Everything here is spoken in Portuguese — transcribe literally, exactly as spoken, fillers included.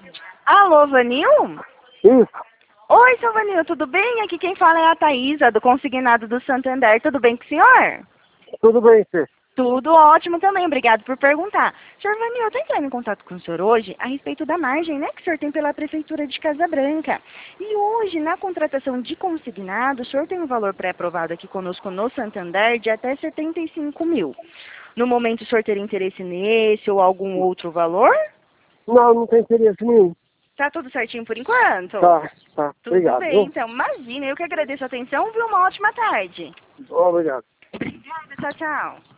Alô, Vanil? Isso, Oi, seu Vanil, tudo bem? Aqui quem fala é a Thaísa, do Consignado do Santander. Tudo bem com o senhor? tudo bem, Fê? Tudo ótimo também, obrigado por perguntar. Senhor Vanil, eu estou entrando em contato com o senhor hoje a respeito da margem, né, que o senhor tem pela Prefeitura de Casa Branca. E hoje, na contratação de consignado, o senhor tem um valor pré-aprovado aqui conosco no Santander de até setenta e cinco mil. No momento, o senhor teria interesse nesse ou algum outro valor? Não, não tem interesse nenhum. Tá tudo certinho por enquanto? Tá, tá. Tudo Obrigado, bem, viu? então. Imagina, eu que agradeço a atenção, viu? Uma ótima tarde. Obrigado. Obrigada, tchau, tchau.